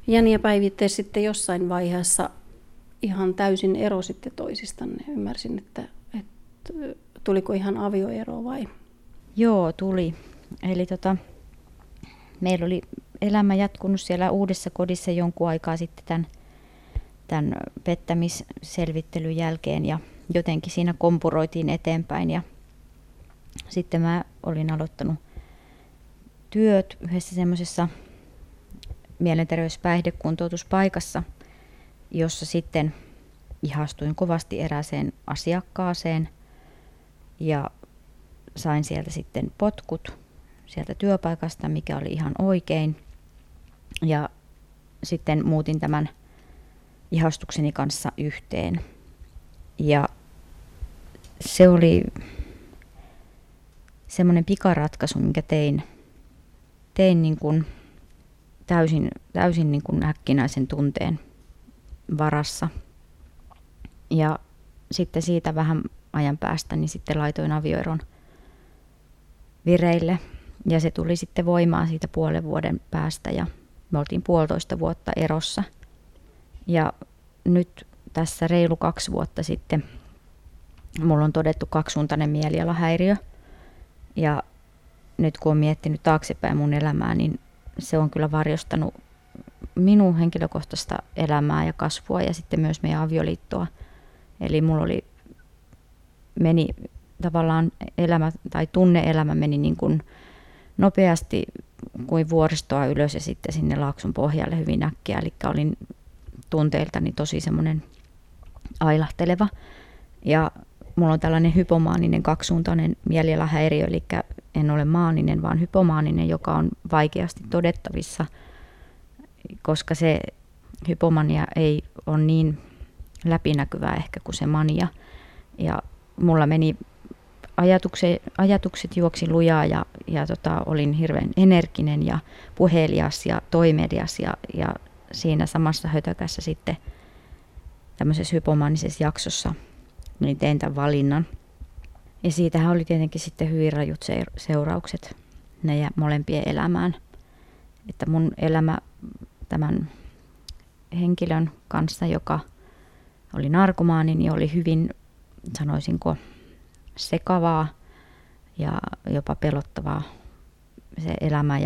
Jani ja Päivi, te sitten jossain vaiheessa ihan täysin erositte toisistanne. Ymmärsin, että tuliko ihan avioero vai? Joo, tuli. Eli meillä oli elämä jatkunut siellä uudessa kodissa jonkun aikaa sitten tämän pettämisselvittelyn jälkeen ja jotenkin siinä kompuroitiin eteenpäin ja sitten mä olin aloittanut työt yhdessä semmoisessa mielenterveyspäihdekuntoutuspaikassa, jossa sitten ihastuin kovasti erääseen asiakkaaseen ja sain sieltä sitten potkut sieltä työpaikasta, mikä oli ihan oikein. Ja sitten muutin tämän ihastukseni kanssa yhteen. Ja se oli semmoinen pikaratkaisu, minkä tein niin kuin täysin niin kuin äkkinäisen tunteen varassa. Ja sitten siitä vähän ajan päästä niin sitten laitoin avioeron vireille. Ja se tuli sitten voimaan siitä puolen vuoden päästä ja me oltiin 1,5 vuotta erossa. Ja nyt tässä reilu 2 vuotta sitten mulla on todettu kaksisuuntainen mielialahäiriö. Ja nyt kun olen miettinyt taaksepäin mun elämää, niin se on kyllä varjostanut minun henkilökohtaista elämää ja kasvua ja sitten myös meidän avioliittoa. Eli mulla meni tavallaan elämä tai tunne-elämä meni niin kuin nopeasti kuin vuoristoa ylös ja sitten sinne laakson pohjalle hyvin äkkiä. Eli olin tunteiltani tosi semmoinen ailahteleva. Ja mulla on tällainen hypomaaninen kaksisuuntainen mielialahäiriö, eli en ole maaninen, vaan hypomaaninen, joka on vaikeasti todettavissa, koska se hypomania ei ole niin läpinäkyvää ehkä kuin se mania. Ja mulla meni ajatukset juoksi lujaa ja olin hirveän energinen ja puhelias ja toimelias ja siinä samassa hötökässä sitten tämmöisessä hypomaanisessa jaksossa niin tein tämän valinnan. Ja siitähän oli tietenkin sitten hyvin rajut seuraukset meidän molempien elämään. Että mun elämä tämän henkilön kanssa, joka oli narkomaani, niin oli hyvin, sanoisinko, sekavaa ja jopa pelottavaa se elämä.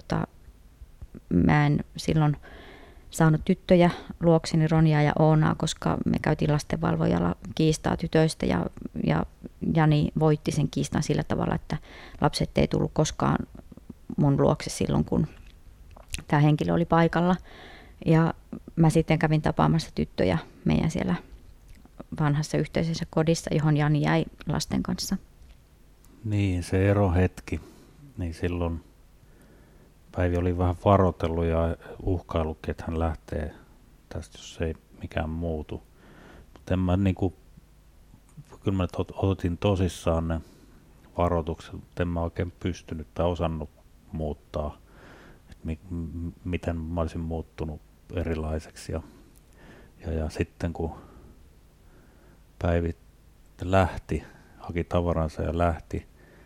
Mä en silloin saanut tyttöjä luokseni, Ronjaa ja Oonaa, koska me käytiin lastenvalvojalla kiistaa tytöistä ja Jani voitti sen kiistan sillä tavalla, että lapset ei tullut koskaan mun luokse silloin, kun tämä henkilö oli paikalla. Ja mä sitten kävin tapaamassa tyttöjä meidän siellä vanhassa yhteisessä kodissa, johon Jani jäi lasten kanssa. Niin, se erohetki, niin silloin Päivi oli vähän varoitellut ja uhkaillutkin, että hän lähtee tästä, jos ei mikään muutu. Mutta kyllä mä otin tosissaan ne varoitukset, mutta en mä oikein pystynyt tai osannut muuttaa, että miten mä olisin muuttunut erilaiseksi. Ja sitten kun Päivi lähti, haki tavaransa ja lähti,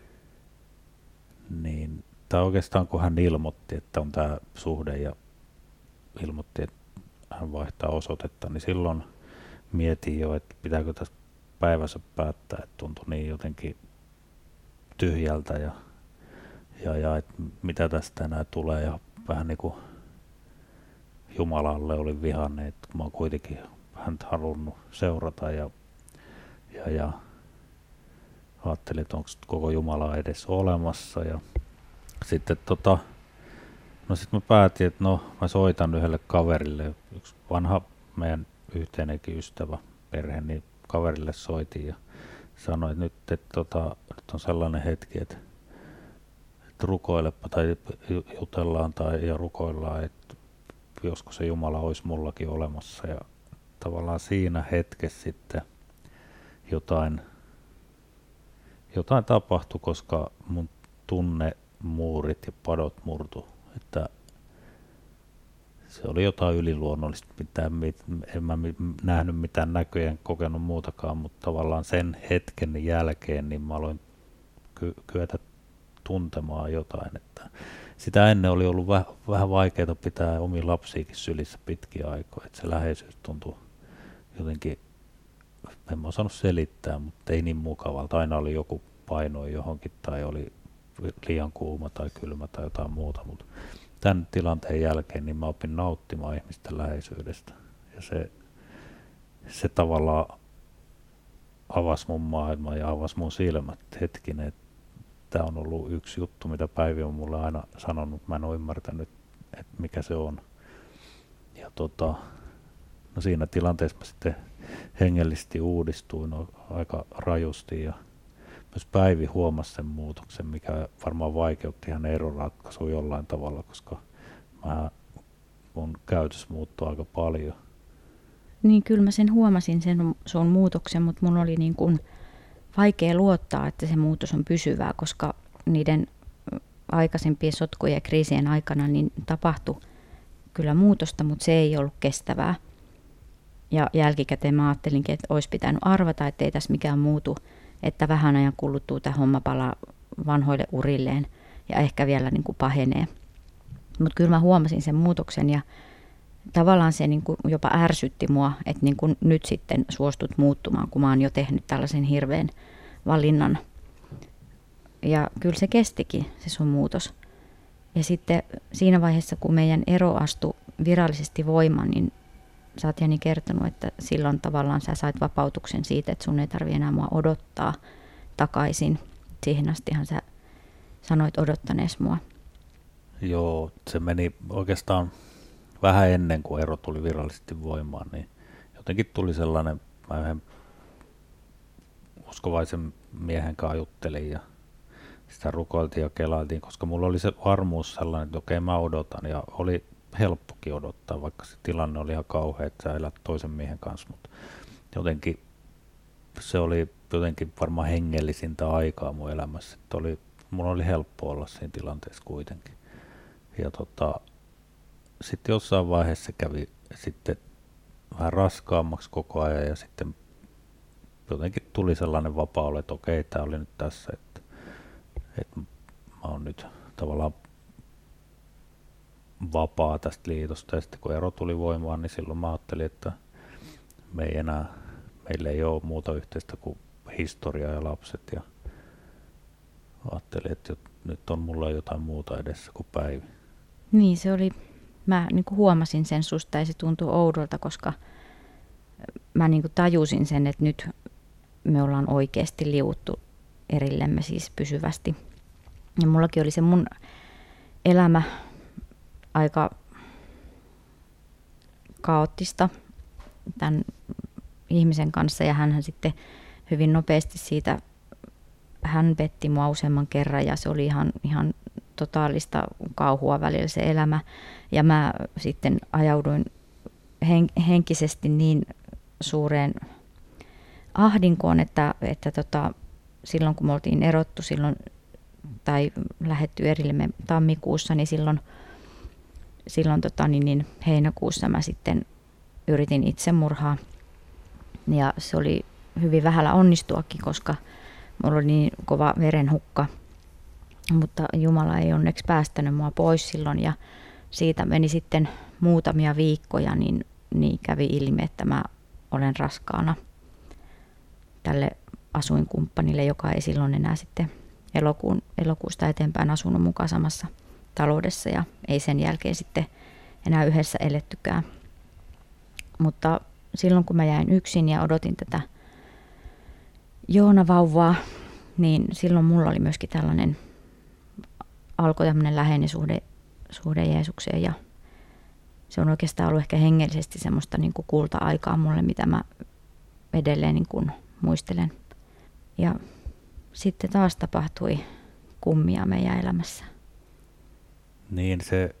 niin tai oikeastaan kun hän ilmoitti, että on tämä suhde ja ilmoitti, että hän vaihtaa osoitetta, niin silloin mietin jo, että pitääkö tässä päivässä päättää, että tuntui niin jotenkin tyhjältä ja että mitä tästä enää tulee ja vähän niin kuin Jumalalle oli vihanne, että mä oon kuitenkin häntä halunnut seurata ja ajattelin, että onko koko Jumala edes olemassa ja sitten no sit mä päätin, että mä soitan yhdelle kaverille, yksi vanha meidän yhteinenkin ystävä perhe, niin kaverille soitin ja sanoin, että nyt on sellainen hetki, että rukoilepa tai jutellaan ja rukoillaan, että josko se Jumala olisi mullakin olemassa ja tavallaan siinä hetkessä sitten jotain tapahtui, koska mun tunnemuurit ja padot murtu, että se oli jotain yliluonnollista, en mä nähnyt mitään näköjä, en kokenut muutakaan, mutta tavallaan sen hetken jälkeen niin mä aloin kyetä tuntemaan jotain, että sitä ennen oli ollut vähän vaikeaa pitää omia lapsiakin sylissä pitkiä aikoja, että se läheisyys tuntui jotenkin, en mä osannut selittää, mutta ei niin mukavalta. Aina oli joku paino johonkin tai oli liian kuuma tai kylmä tai jotain muuta, mutta tämän tilanteen jälkeen niin mä opin nauttimaan ihmisten läheisyydestä ja se tavallaan avasi mun maailman ja avasi mun silmät hetkinen, että tämä on ollut yksi juttu, mitä Päivi on mulle aina sanonut, mä en ole ymmärtänyt, että mikä se on. Ja no siinä tilanteessa mä sitten hengellisesti uudistuin aika rajusti ja myös Päivi huomasi sen muutoksen, mikä varmaan vaikeutti hänen eroratkaisua jollain tavalla, koska mun käytös muuttui aika paljon. Niin kyllä mä sen huomasin sen sun muutoksen, mutta mun oli niin kuin vaikea luottaa, että se muutos on pysyvää, koska niiden aikaisempien sotkujen ja kriisien aikana niin tapahtui kyllä muutosta, mutta se ei ollut kestävää. Ja jälkikäteen mä ajattelinkin, että olisi pitänyt arvata, että ei tässä mikään muutu, että vähän ajan kuluttua tämä homma palaa vanhoille urilleen ja ehkä vielä niin kuin pahenee. Mutta kyllä mä huomasin sen muutoksen ja tavallaan se niin kuin jopa ärsytti mua, että niin kuin nyt sitten suostut muuttumaan, kun mä oon jo tehnyt tällaisen hirveän valinnan. Ja kyllä se kestikin, se sun muutos. Ja sitten siinä vaiheessa, kun meidän ero astui virallisesti voimaan, niin sä oot Jani kertonut, että silloin tavallaan sä sait vapautuksen siitä, että sun ei tarvitse enää mua odottaa takaisin. Siihen astihan sä sanoit odottanees mua. Joo, se meni oikeastaan vähän ennen kuin ero tuli virallisesti voimaan, niin jotenkin tuli sellainen, mä yhden uskovaisen miehen kanssa juttelin ja sitä rukoiltiin ja kelailtiin, koska mulla oli se varmuus sellainen, että okei, mä odotan ja oli helppokin odottaa, vaikka se tilanne oli ihan kauhea, että sä elät toisen miehen kanssa, mutta jotenkin se oli jotenkin varmaan hengellisintä aikaa mun elämässä, että mulla oli helppo olla siinä tilanteessa kuitenkin. Ja sitten jossain vaiheessa se kävi sitten vähän raskaammaksi koko ajan ja sitten jotenkin tuli sellainen vapaa, että okei, tää oli nyt tässä, että mä oon nyt tavallaan vapaa tästä liitosta ja sitten kun ero tuli voimaan, niin silloin mä ajattelin, että meillä ei ole muuta yhteistä kuin historia ja lapset ja ajattelin, että nyt on mulla jotain muuta edessä kuin Päivi. Niin se oli, mä niin kuin huomasin sen susta ja se tuntui oudolta, koska mä niin kuin tajusin sen, että nyt me ollaan oikeasti liuuttu erillemme siis pysyvästi. Ja mullakin oli se mun elämä aika kaoottista tämän ihmisen kanssa ja hän sitten hyvin nopeasti siitä, hän petti mua useamman kerran ja se oli ihan totaalista kauhua välillä se elämä. Ja mä sitten ajauduin henkisesti niin suureen ahdinkoon, että silloin kun me oltiin erottu tai lähdetty erillemme tammikuussa, niin silloin heinäkuussa mä sitten yritin itsemurhaa. Ja se oli hyvin vähällä onnistuakin, koska mulla oli niin kova verenhukka. Mutta Jumala ei onneksi päästänyt mua pois silloin ja siitä meni sitten muutamia viikkoja, niin kävi ilmi, että mä olen raskaana tälle asuinkumppanille, joka ei silloin enää sitten elokuusta eteenpäin asunut mukaan samassa taloudessa ja ei sen jälkeen sitten enää yhdessä elettykään. Mutta silloin kun mä jäin yksin ja odotin tätä Joona-vauvaa, niin silloin mulla oli myöskin alkoi tämmöinen läheinen suhde Jeesukseen ja se on oikeastaan ollut ehkä hengellisesti semmoista niin kuin kulta-aikaa mulle, mitä mä edelleen niin kuin muistelen. Ja sitten taas tapahtui kummia meidän elämässä. Niin se,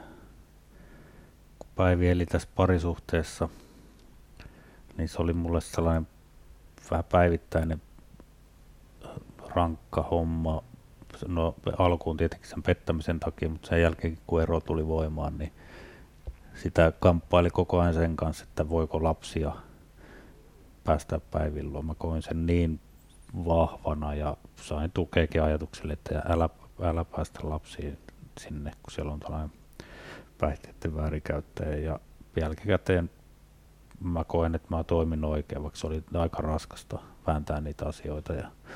kun Päivi eli tässä parisuhteessa, niin se oli mulle sellainen vähän päivittäinen rankka homma. No alkuun tietenkin sen pettämisen takia, mutta sen jälkeen kun ero tuli voimaan, niin sitä kamppaili koko ajan sen kanssa, että voiko lapsia päästä Päivin. Mä koin sen niin vahvana ja sain tukeakin ajatukselle, että älä päästä lapsiin sinne, kun siellä on tällainen päihteiden väärinkäyttäjä. Ja jälkikäteen mä koen, että mä toimin oikein, vaikka se oli aika raskasta vääntää niitä asioita.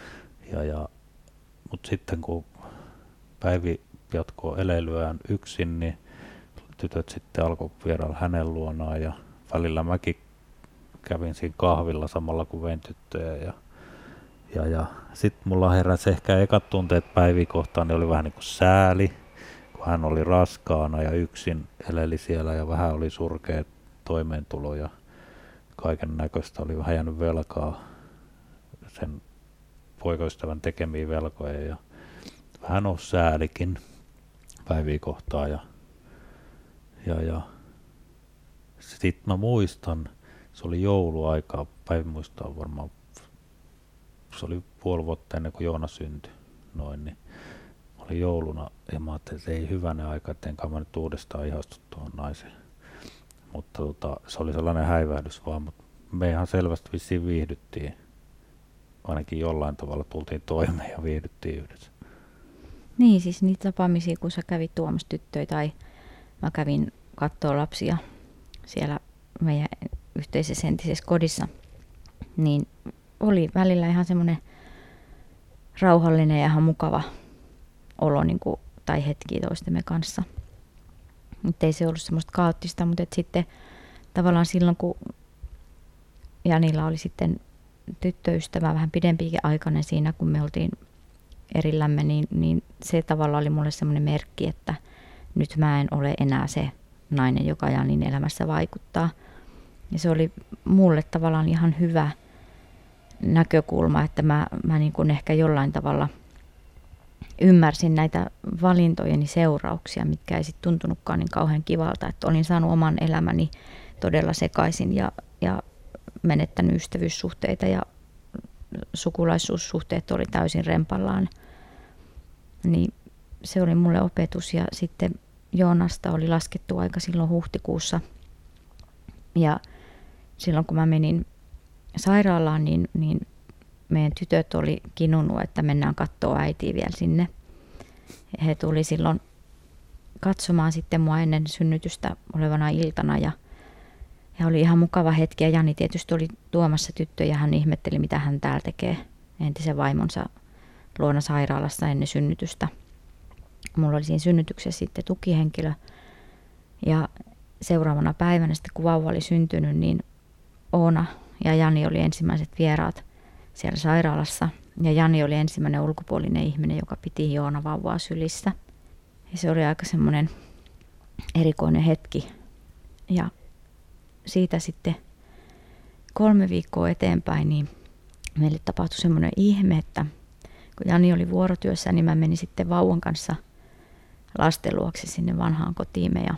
Mutta sitten kun Päivi jatkoi eleilyään yksin, niin tytöt sitten alkoi vierailla hänen luonaan ja välillä mäkin kävin siinä kahvilla samalla kun vein tyttöjä. Ja sitten mulla heräsi ehkä ekat tunteet Päiviä kohtaan, niin oli vähän niin kuin sääli, kun hän oli raskaana ja yksin eleli siellä ja vähän oli surkea toimeentulo ja kaiken näköistä. Oli vähän jäänyt velkaa, sen poikaystävän tekemiä velkoja ja vähän on säälikin Päiviä kohtaan. Ja sitten mä muistan, se oli jouluaikaa, Päivi muistaa varmaan, se oli puoli vuotta ennen kuin Joona syntyi, niin oli jouluna ja mä ajattelin, että ei hyvänen aika, että enkä mä nyt uudestaan ihastu tuohon naiseen. Mutta se oli sellainen häivähdys vaan, mutta me ihan selvästi vissiin viihdyttiin, ainakin jollain tavalla tultiin toimeen ja viihdyttiin yhdessä. Niin, siis niitä tapaamisia, kun sä kävit tuomassa tyttöjä tai mä kävin katsoa lapsia siellä meidän yhteisessä entisessä kodissa, niin oli välillä ihan semmoinen rauhallinen ja ihan mukava olo niin kuin, tai hetki toistemme kanssa. Mutta ei se ollut semmoista kaoottista, mutta sitten tavallaan silloin, kun Janilla oli sitten tyttöystävä vähän pidempiäkin aikainen siinä, kun me oltiin erillämme, niin se tavallaan oli mulle semmoinen merkki, että nyt mä en ole enää se nainen, joka Janin elämässä vaikuttaa. Ja se oli mulle tavallaan ihan hyvä näkökulma, että mä niin kuin ehkä jollain tavalla ymmärsin näitä valintojeni seurauksia, mitkä ei sitten tuntunutkaan niin kauhean kivalta, että olin saanut oman elämäni todella sekaisin ja menettänyt ystävyyssuhteita ja sukulaisuussuhteet oli täysin rempallaan. Niin se oli mulle opetus ja sitten Joonasta oli laskettu aika silloin huhtikuussa ja silloin kun mä menin sairaalaan, niin meidän tytöt oli kinunut, että mennään katsoa äitiä vielä sinne. He tuli silloin katsomaan sitten mua ennen synnytystä olevana iltana ja oli ihan mukava hetki. Ja Jani tietysti oli tuomassa tyttöjä, hän ihmetteli mitä hän täällä tekee entisen vaimonsa luona sairaalassa ennen synnytystä. Mulla oli siinä synnytyksessä sitten tukihenkilö ja seuraavana päivänä sitten kun vauva oli syntynyt, niin Oona ja Jani oli ensimmäiset vieraat siellä sairaalassa. Ja Jani oli ensimmäinen ulkopuolinen ihminen, joka piti Joona vauvaa sylissä. Ja se oli aika semmoinen erikoinen hetki. Ja siitä sitten 3 viikkoa eteenpäin, niin meille tapahtui semmoinen ihme, että kun Jani oli vuorotyössä, niin mä menin sitten vauvan kanssa lasten luokse sinne vanhaan kotiimme. Ja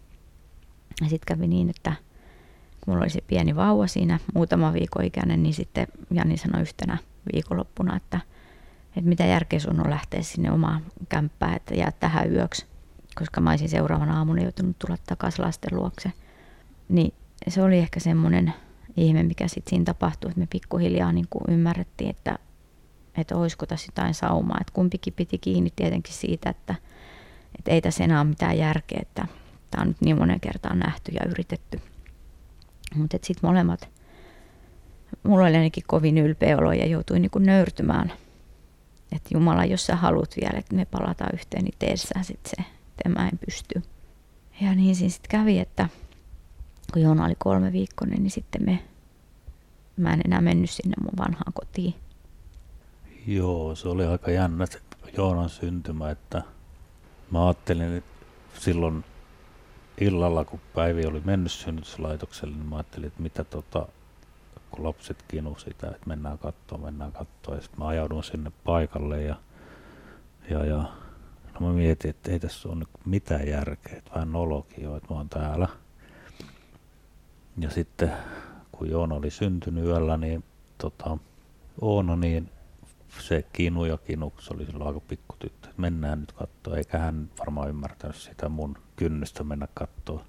sitten kävi niin, että kun mulla oli se pieni vauva siinä, muutama viikon ikäinen, niin sitten Jani sanoi yhtenä viikonloppuna, että mitä järkeä sun on lähteä sinne omaan kämppään, että jää tähän yöksi, koska mä olisin seuraavana aamuna joutunut tulla takaisin lasten luokse. Niin se oli ehkä semmoinen ihme, mikä sitten siinä tapahtui, että me pikkuhiljaa niin kuin ymmärrettiin, että olisiko tässä jotain saumaa. Että kumpikin piti kiinni tietenkin siitä, että ei tässä enää ole mitään järkeä, että tämä on nyt niin monen kertaan nähty ja yritetty. Mutta sitten molemmat, mulla oli ainakin kovin ylpeä olo ja joutuin niinku nöyrtymään. Että Jumala, jos sä haluat vielä, että me palataan yhteen, niin tee sä sit se, että mä en pysty. Ja niin siinä sitten kävi, että kun Joona oli 3-viikkoinen, niin sitten mä en enää mennyt sinne mun vanhaan kotiin. Joo, se oli aika jännä se Joonan syntymä, että mä ajattelin, että silloin illalla, kun Päivi oli mennyt synnytyslaitokselle, niin mä ajattelin, että mitä kun lapset kinu sitä, että mennään katsomaan. Ja sitten mä ajaudun sinne paikalle ja no mä mietin, että ei tässä ole mitään järkeä, että vähän nolokin jo, että mä oon täällä. Ja sitten kun Joona oli syntynyt yöllä, niin Oona, niin se kinu, se oli silloin aika pikkutyttö, että mennään nyt katsoa, eikä hän varmaan ymmärtänyt sitä mun kynnystä mennä katsoa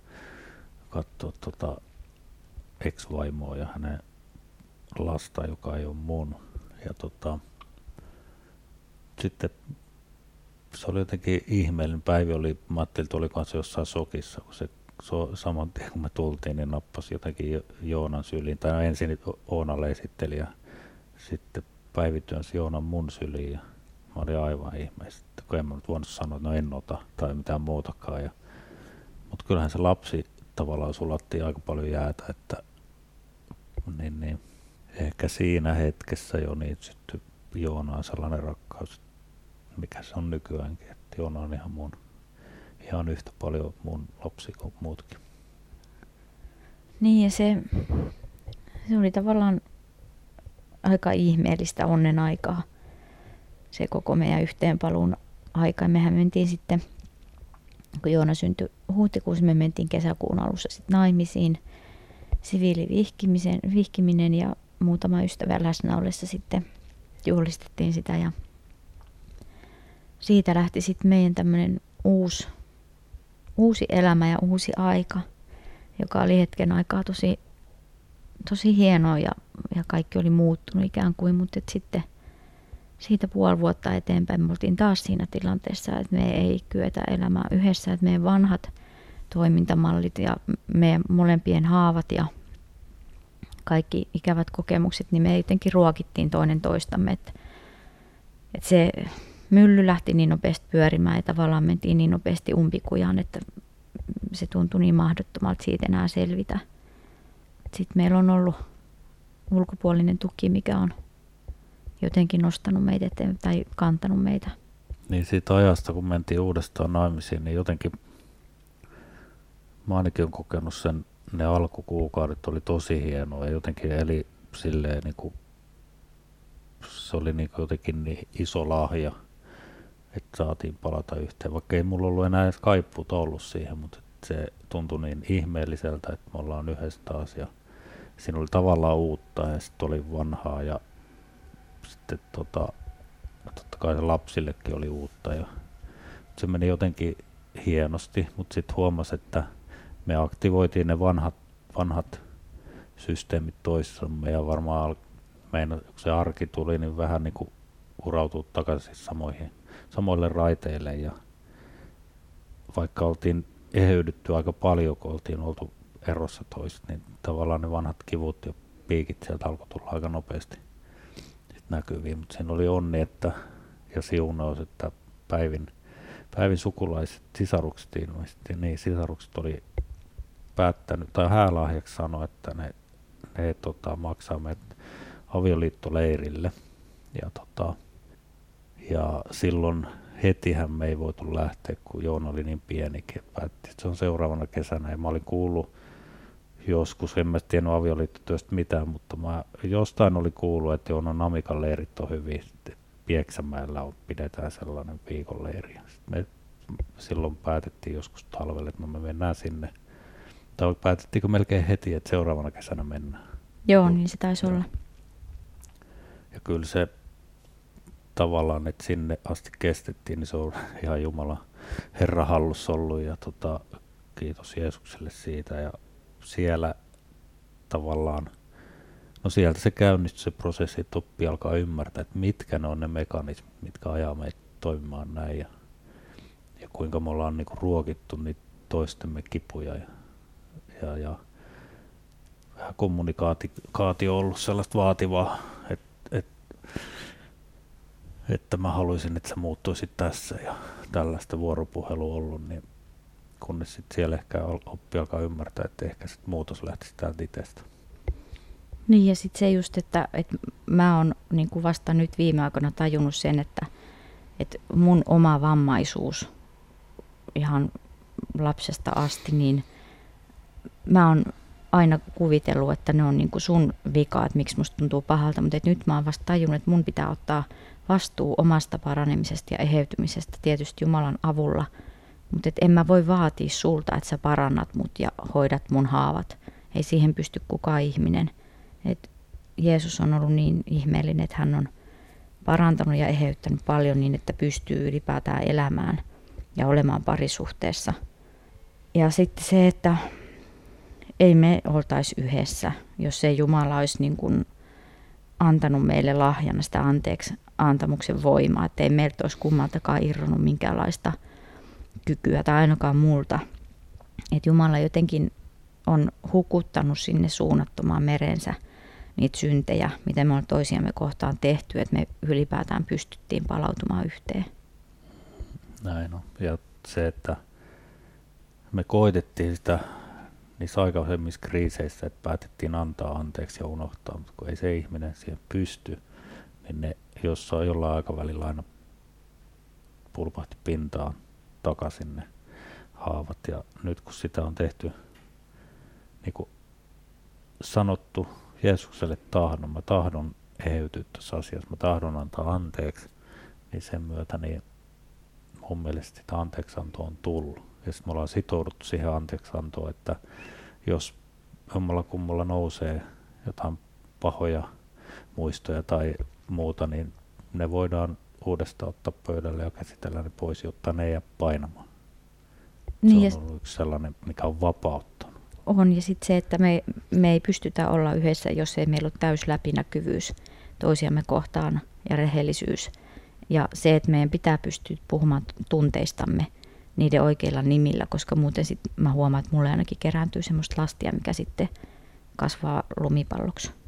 ex-vaimoa ja hänen lasta, joka ei ole mun. Ja sitten se oli jotenkin ihmeellinen. Päivi oli, mä ajattelin, että olikohan se jossain sokissa, kun se saman tien kun me tultiin, niin nappasi jotenkin Joonan syliin. Tai no ensin Oonalle esitteli ja sitten Päivi työnsi Joonan mun syliin. Ja mä olin aivan ihmeessä, kun en mä nyt voinut sanoa, että no en ota tai mitään muutakaan. Mutta kyllähän se lapsi tavallaan sulatti aika paljon jäätä, että niin, ehkä siinä hetkessä jo niin syttyi Joonaan sellainen rakkaus, mikä se on nykyäänkin, että Joona on ihan yhtä paljon mun lapsi kuin muutkin. Niin ja se oli tavallaan aika ihmeellistä onnen aikaa, se koko meidän yhteenpaluun aika. Mehän mentiin sitten, kun Joona syntyi huhtikuussa, me mentiin kesäkuun alussa sitten naimisiin, siviilivihkiminen ja muutama ystävä läsnä ollessa sitten juhlistettiin sitä ja siitä lähti sitten meidän tämmöinen uusi elämä ja uusi aika, joka oli hetken aikaa tosi hienoa ja kaikki oli muuttunut ikään kuin, mutta sitten siitä puoli vuotta eteenpäin me oltiin taas siinä tilanteessa, että me ei kyetä elämään yhdessä, että meidän vanhat toimintamallit ja meidän molempien haavat ja kaikki ikävät kokemukset, niin me jotenkin ruokittiin toinen toistamme, että se mylly lähti niin nopeasti pyörimään ja tavallaan mentiin niin nopeasti umpikujaan, että se tuntui niin mahdottomalta siitä enää selvitä. Sitten meillä on ollut ulkopuolinen tuki, mikä on jotenkin nostanut meitä eteen tai kantanut meitä. Niin siitä ajasta, kun mentiin uudestaan naimisiin, niin jotenkin mä ainakin olen kokenut sen, ne alkukuukaudet oli tosi hienoa ja jotenkin eli silleen niin kuin, se oli niin kuin jotenkin niin iso lahja, että saatiin palata yhteen, vaikka ei mulla ollut enää edes kaippuuta ollut siihen, mutta se tuntui niin ihmeelliseltä, että me ollaan yhdessä taas ja siinä oli tavallaan uutta ja sitten oli vanhaa ja sitten totta kai se lapsillekin oli uutta ja se meni jotenkin hienosti, mutta sitten huomasi, että me aktivoitiin ne vanhat systeemit toissamme ja varmaan kun se arki tuli, niin vähän niin kuin urautui takaisin samoille raiteille ja vaikka oltiin eheydytty aika paljon, kun oltiin oltu erossa toista, niin tavallaan ne vanhat kivut ja piikit sieltä alkoi tulla aika nopeasti näkyviin, mutta siinä oli onni ja siunaus, että Päivin sukulaiset, sisarukset ilmeisesti, niin sisarukset oli päättänyt, tai häälahjaksi sanoi, että ne maksaa meidät avioliittoleirille. Ja silloin hetihän me ei voitu lähteä, kun Joona oli niin pienikin. Päätti, että se on seuraavana kesänä. Ja mä olin kuullut joskus, en mä tiennyt avioliittotyöstä mitään, mutta mä jostain oli kuullut, että Joonan Namikan leirit on hyvin. Pieksämäellä pidetään sellainen viikonleiri. Me silloin päätettiin joskus talvella, että me mennään sinne. Tai päätettiinkö melkein heti, että seuraavana kesänä mennään? Joo, niin se taisi olla. Ja kyllä se tavallaan, että sinne asti kestettiin, niin se on ihan Jumala Herran hallussa ollut. Ja kiitos Jeesukselle siitä. Ja siellä tavallaan, no sieltä se käynnistyi se prosessi, että oppi alkaa ymmärtää, että mitkä ne on ne mekanismit, mitkä ajaa meitä toimimaan näin. Ja kuinka me ollaan niinku ruokittu niitä toistemme kipuja. Ja vähän kommunikaatio on ollut sellaista vaativaa, että mä haluaisin, että se muuttuisi tässä ja tällaista vuoropuhelua ollut, niin kunnes sitten siellä ehkä oppi alkaa ymmärtää, että ehkä sitten muutos lähtisi täältä itsestä. Niin ja sitten se just, että mä oon niin kuin vasta nyt viime aikoina tajunnut sen, että mun oma vammaisuus ihan lapsesta asti, niin mä oon aina kuvitellut, että ne on niin kuin sun vika, että miksi musta tuntuu pahalta, mutta nyt mä oon vasta tajunnut, että mun pitää ottaa vastuu omasta paranemisesta ja eheytymisestä tietysti Jumalan avulla, mutta en mä voi vaatia sulta, että sä parannat mut ja hoidat mun haavat. Ei siihen pysty kukaan ihminen. Et Jeesus on ollut niin ihmeellinen, että hän on parantanut ja eheyttänyt paljon niin, että pystyy ylipäätään elämään ja olemaan parisuhteessa. Ja sitten se, että ei me oltaisi yhdessä, jos ei Jumala olisi niin kuin antanut meille lahjana sitä antamuksen voimaa, että ei meiltä olisi kummaltakaan irronnut minkäänlaista kykyä tai ainakaan multa. Että Jumala jotenkin on hukuttanut sinne suunnattomaan merensä niitä syntejä, mitä me on toisiamme kohtaan tehty, että me ylipäätään pystyttiin palautumaan yhteen. Näin on. Ja se, että me koitettiin sitä niissä aikaisemmissa kriiseissä, että päätettiin antaa anteeksi ja unohtaa, mutta kun ei se ihminen siihen pysty, niin ne jossain jollain aikavälillä aina pulpahti pintaan takaisin ne haavat. Ja nyt kun sitä on tehty, niin kuin sanottu Jeesukselle tahdon, mä tahdon eheytyä tässä asiassa, mä tahdon antaa anteeksi, niin sen myötä niin mun mielestä sitä anteeksianto on tullut. Ja sitten me ollaan sitouduttu siihen anteeksiantoon, että jos jommalla kummalla nousee jotain pahoja muistoja tai muuta, niin ne voidaan uudestaan ottaa pöydälle ja käsitellä ne pois, jotta ne ei jää painamaan. Niin se on ollut yksi sellainen, mikä on vapauttanut. On, ja sitten se, että me ei pystytä olla yhdessä, jos ei meillä ole täys läpinäkyvyys toisiamme kohtaan ja rehellisyys. Ja se, että meidän pitää pystyä puhumaan tunteistamme niiden oikeilla nimillä, koska muuten sit mä huomaan, että mulle ainakin kerääntyy semmoista lastia, mikä sitten kasvaa lumipalloksi.